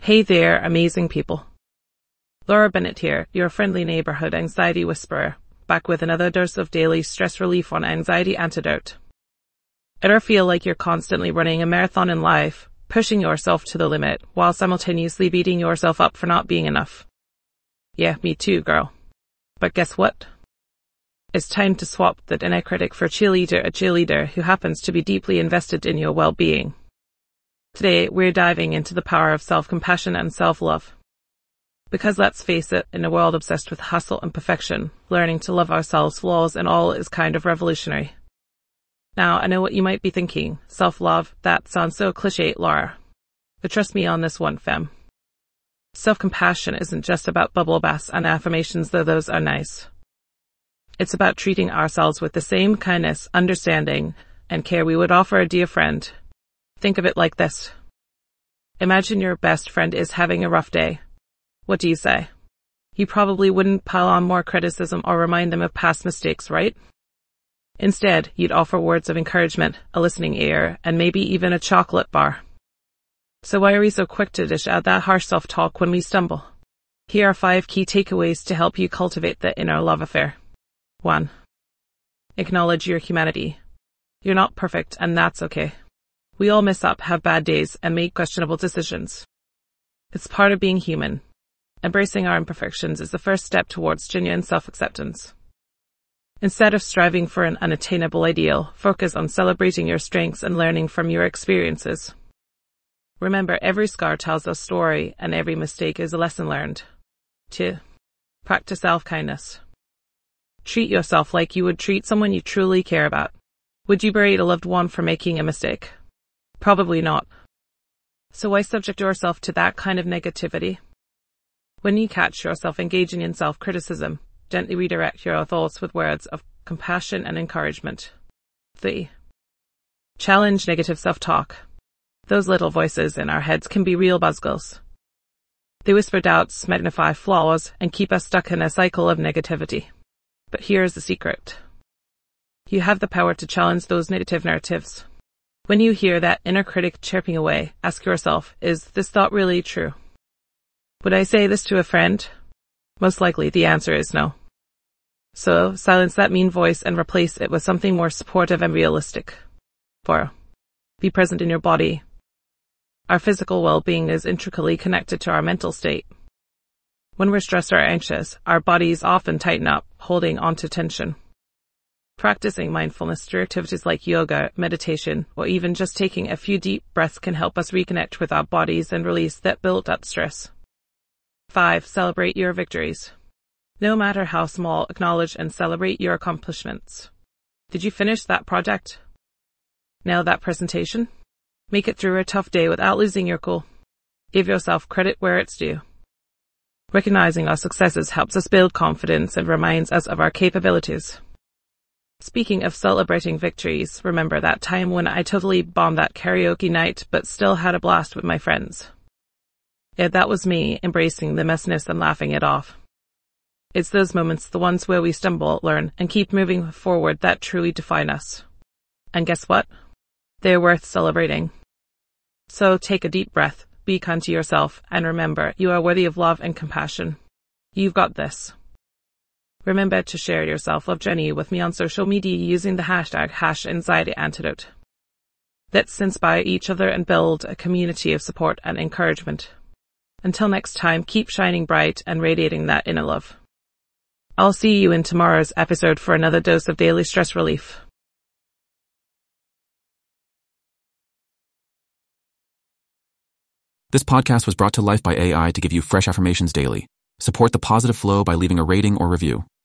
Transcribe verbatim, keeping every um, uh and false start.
Hey there, amazing people. Laura Bennett here, your friendly neighborhood anxiety whisperer, back with another dose of daily stress relief on Anxiety Antidote. Ever feel like you're constantly running a marathon in life, pushing yourself to the limit, while simultaneously beating yourself up for not being enough? Yeah, me too, girl. But guess what? It's time to swap that inner critic for cheerleader, a cheerleader who happens to be deeply invested in your well-being. Today, we're diving into the power of self-compassion and self-love. Because let's face it, in a world obsessed with hustle and perfection, learning to love ourselves, flaws and all, is kind of revolutionary. Now, I know what you might be thinking. Self-love, that sounds so cliché, Laura. But trust me on this one, femme. Self-compassion isn't just about bubble baths and affirmations, though those are nice. It's about treating ourselves with the same kindness, understanding, and care we would offer a dear friend. Think of it like this. Imagine your best friend is having a rough day. What do you say? You probably wouldn't pile on more criticism or remind them of past mistakes, right? Instead, you'd offer words of encouragement, a listening ear, and maybe even a chocolate bar. So why are we so quick to dish out that harsh self-talk when we stumble? Here are five key takeaways to help you cultivate the inner love affair. One. Acknowledge your humanity. You're not perfect, and that's okay. We all mess up, have bad days, and make questionable decisions. It's part of being human. Embracing our imperfections is the first step towards genuine self-acceptance. Instead of striving for an unattainable ideal, focus on celebrating your strengths and learning from your experiences. Remember, every scar tells a story, and every mistake is a lesson learned. Two. Practice self-kindness. Treat yourself like you would treat someone you truly care about. Would you berate a loved one for making a mistake? Probably not. So why subject yourself to that kind of negativity? When you catch yourself engaging in self-criticism, gently redirect your thoughts with words of compassion and encouragement. Three. Challenge negative self-talk. Those little voices in our heads can be real buzzkills. They whisper doubts, magnify flaws, and keep us stuck in a cycle of negativity. But here's the secret. You have the power to challenge those negative narratives. When you hear that inner critic chirping away, ask yourself, is this thought really true? Would I say this to a friend? Most likely the answer is no. So silence that mean voice and replace it with something more supportive and realistic. Four. Be present in your body. Our physical well-being is intricately connected to our mental state. When we're stressed or anxious, our bodies often tighten up, holding onto tension. Practicing mindfulness through activities like yoga, meditation, or even just taking a few deep breaths can help us reconnect with our bodies and release that built-up stress. Five. Celebrate your victories. No matter how small, acknowledge and celebrate your accomplishments. Did you finish that project? Nail that presentation? Make it through a tough day without losing your cool. Give yourself credit where it's due. Recognizing our successes helps us build confidence and reminds us of our capabilities. Speaking of celebrating victories, remember that time when I totally bombed that karaoke night but still had a blast with my friends. Yeah, that was me embracing the messiness and laughing it off. It's those moments, the ones where we stumble, learn, and keep moving forward, that truly define us. And guess what? They're worth celebrating. So take a deep breath, be kind to yourself, and remember, you are worthy of love and compassion. You've got this. Remember to share your self-love journey with me on social media using the hashtag hash anxiety antidote. Let's inspire each other and build a community of support and encouragement. Until next time, keep shining bright and radiating that inner love. I'll see you in tomorrow's episode for another dose of daily stress relief. This podcast was brought to life by A I to give you fresh affirmations daily. Support the positive flow by leaving a rating or review.